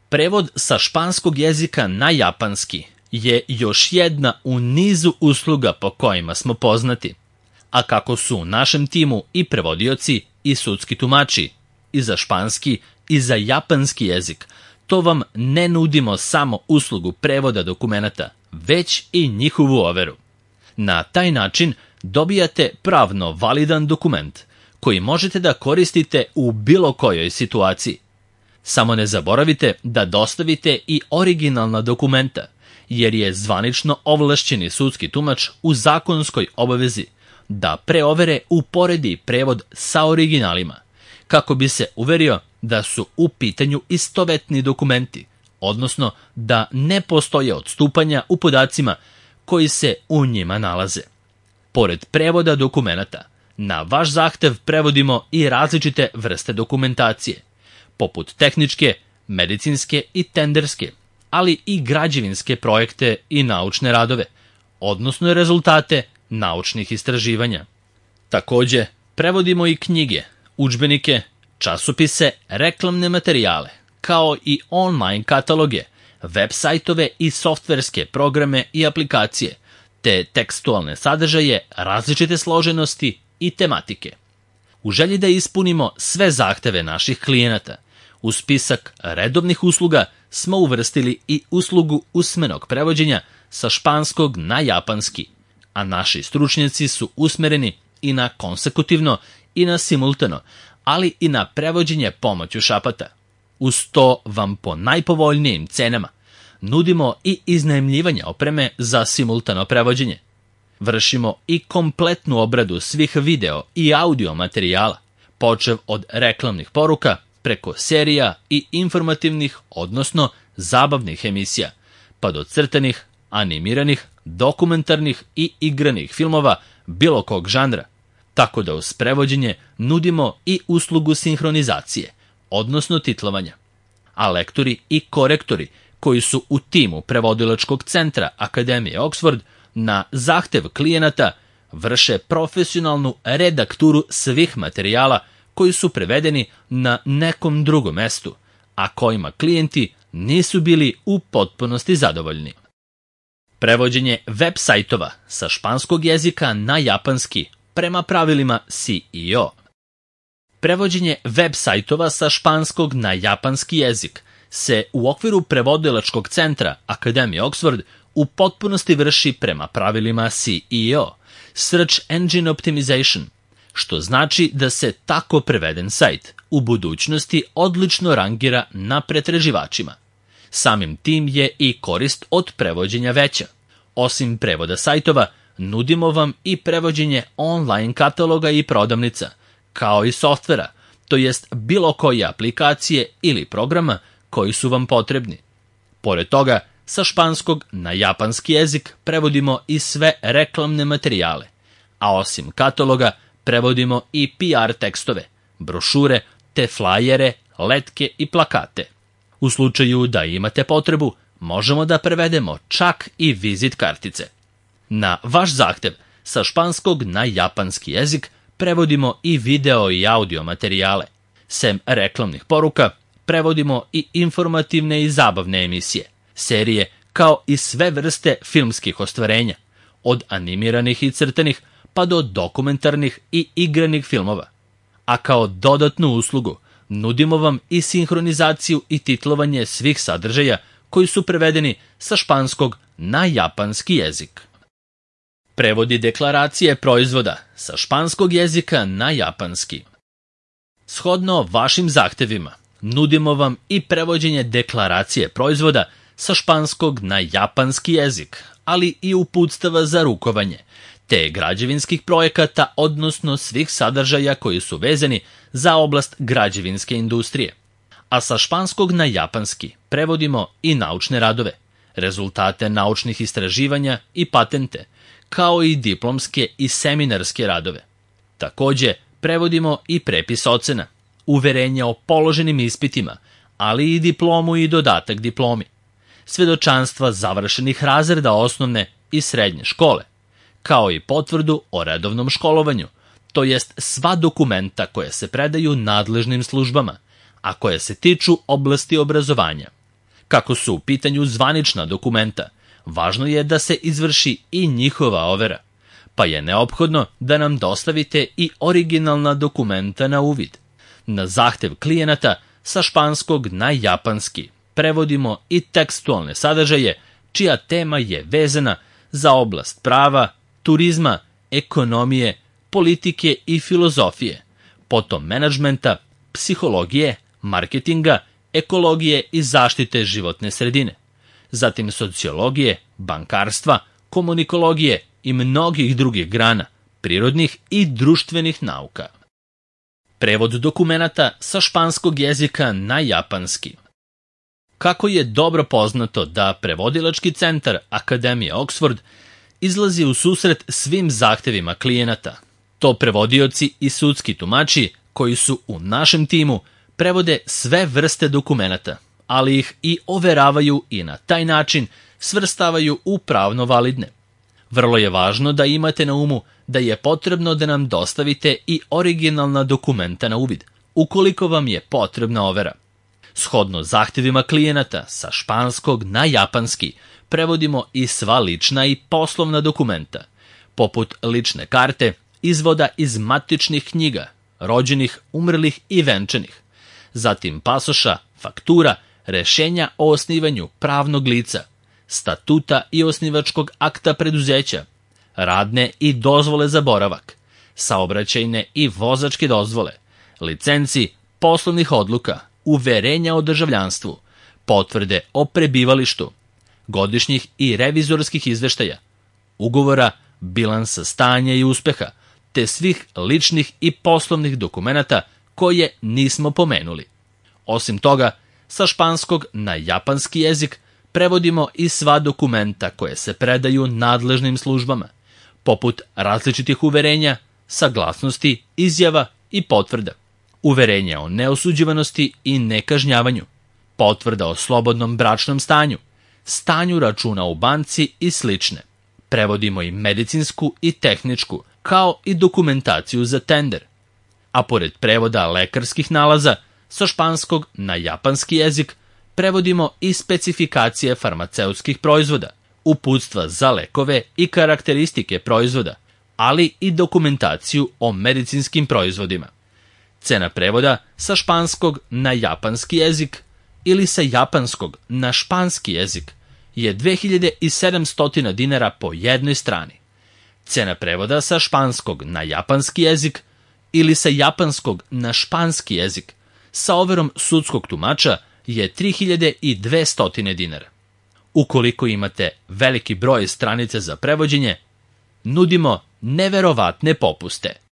Prevod sa španskog jezika na japanski je još jedna u nizu usluga po kojima smo poznati. A kako su u našem timu i prevodioci i sudski tumači i za španski i za japanski jezik, to vam ne nudimo samo uslugu prevoda dokumenata, već i njihovu overu. Na taj način dobijate pravno validan dokument koji možete da koristite u bilo kojoj situaciji. Samo ne zaboravite da dostavite i originalna dokumenta, jer je zvanično ovlašćeni sudski tumač u zakonskoj obavezi da pre overe uporedi prevod sa originalima, kako bi se uverio da su u pitanju istovetni dokumenti, odnosno da ne postoje odstupanja u podacima koji se u njima nalaze. Pored prevoda dokumenata, na vaš zahtev prevodimo i različite vrste dokumentacije, poput tehničke, medicinske i tenderske, ali i građevinske projekte i naučne radove, odnosno rezultate naučnih istraživanja. Takođe, prevodimo i knjige, udžbenike, časopise, reklamne materijale, kao i online kataloge, web sajtove i softverske programe i aplikacije, te tekstualne sadržaje različite složenosti i tematike. U želji da ispunimo sve zahteve naših klijenata, u spisak redovnih usluga smo uvrstili i uslugu usmenog prevođenja sa španskog na japanski, a naši stručnjaci su usmereni i na konsekutivno i na simultano, ali i na prevođenje pomoću šapata. Uz to vam po najpovoljnijim cenama nudimo i iznajmljivanje opreme za simultano prevođenje. Vršimo i kompletnu obradu svih video i audio materijala, počev od reklamnih poruka, preko serija i informativnih, odnosno zabavnih emisija, pa do crtanih, animiranih, dokumentarnih i igranih filmova bilo kog žanra. Tako da uz prevođenje nudimo i uslugu sinhronizacije, odnosno titlovanja. A lektori i korektori koji su u timu prevodilačkog centra Akademije Oxford na zahtev klijenata vrše profesionalnu redakturu svih materijala koji su prevedeni na nekom drugom mestu, a kojima klijenti nisu bili u potpunosti zadovoljni. Prevođenje web sajtova sa španskog jezika na japanski prema pravilima CEO. Prevođenje web sajtova sa španskog na japanski jezik se u okviru prevodilačkog centra Akademije Oxford u potpunosti vrši prema pravilima CEO, Search Engine Optimization, što znači da se tako preveden sajt u budućnosti odlično rangira na pretraživačima. Samim tim je i korist od prevođenja veća. Osim prevoda sajtova, nudimo vam i prevođenje online kataloga i prodavnica, kao i softvera, to jest bilo koje aplikacije ili programa koji su vam potrebni. Pored toga, sa španskog na japanski jezik prevodimo i sve reklamne materijale, a osim kataloga prevodimo i PR tekstove, brošure, te flajere, letke i plakate. U slučaju da imate potrebu, možemo da prevedemo čak i vizit kartice. Na vaš zahtev, sa španskog na japanski jezik prevodimo i video i audio materijale. Sem reklamnih poruka, prevodimo i informativne i zabavne emisije, serije, kao i sve vrste filmskih ostvarenja, od animiranih i crtanih pa do dokumentarnih i igranih filmova. A kao dodatnu uslugu nudimo vam i sinhronizaciju i titlovanje svih sadržaja koji su prevedeni sa španskog na japanski jezik. Prevodi deklaracije proizvoda sa španskog jezika na japanski. Shodno vašim zahtevima, nudimo vam i prevođenje deklaracije proizvoda sa španskog na japanski jezik, ali i uputstava za rukovanje, te građevinskih projekata, odnosno svih sadržaja koji su vezani za oblast građevinske industrije. A sa španskog na japanski prevodimo i naučne radove, rezultate naučnih istraživanja i patente, kao i diplomske i seminarske radove. Takođe, prevodimo i prepis ocena, uverenja o položenim ispitima, ali i diplomu i dodatak diplomi, svedočanstva završenih razreda osnovne i srednje škole, kao i potvrdu o redovnom školovanju, to jest sva dokumenta koja se predaju nadležnim službama, a koje se tiču oblasti obrazovanja. Kako su u pitanju zvanična dokumenta, važno je da se izvrši i njihova overa, pa je neophodno da nam dostavite i originalna dokumenta na uvid. Na zahtev klijenata sa španskog na japanski prevodimo i tekstualne sadržaje čija tema je vezana za oblast prava, turizma, ekonomije, politike i filozofije, potom menadžmenta, psihologije, marketinga, ekologije i zaštite životne sredine, zatim sociologije, bankarstva, komunikologije i mnogih drugih grana, prirodnih i društvenih nauka. Prevod dokumenata sa španskog jezika na japanski. Kako je dobro poznato da prevodilački centar Akademije Oxford izlazi u susret svim zahtevima klijenata, to prevodioci i sudski tumači koji su u našem timu prevode sve vrste dokumenata, ali ih i overavaju i na taj način svrstavaju u pravno validne. Vrlo je važno da imate na umu da je potrebno da nam dostavite i originalna dokumenta na uvid, ukoliko vam je potrebna overa. Shodno zahtjevima klijenata sa španskog na japanski prevodimo i sva lična i poslovna dokumenta, poput lične karte, izvoda iz matičnih knjiga, rođenih, umrlih i venčanih, zatim pasoša, faktura, rešenja o osnivanju pravnog lica, statuta i osnivačkog akta preduzeća, radne i dozvole za boravak, saobraćajne i vozačke dozvole, licenci, poslovnih odluka, uverenja o državljanstvu, potvrde o prebivalištu, godišnjih i revizorskih izveštaja, ugovora, bilansa stanja i uspeha, te svih ličnih i poslovnih dokumenata koje nismo pomenuli. Osim toga, sa španskog na japanski jezik prevodimo i sva dokumenta koje se predaju nadležnim službama, poput različitih uverenja, saglasnosti, izjava i potvrda, uverenja o neosuđivanosti i nekažnjavanju, potvrda o slobodnom bračnom stanju, stanju računa u banci i slične. Prevodimo i medicinsku i tehničku, kao i dokumentaciju za tender. A pored prevoda lekarskih nalaza sa španskog na japanski jezik prevodimo i specifikacije farmaceutskih proizvoda, uputstva za lekove i karakteristike proizvoda, ali i dokumentaciju o medicinskim proizvodima. Cena prevoda sa španskog na japanski jezik ili sa japanskog na španski jezik je 2700 dinara po jednoj strani. Cena prevoda sa španskog na japanski jezik ili sa japanskog na španski jezik sa overom sudskog tumača je 3200 dinara. Ukoliko imate veliki broj stranica za prevođenje, nudimo neverovatne popuste.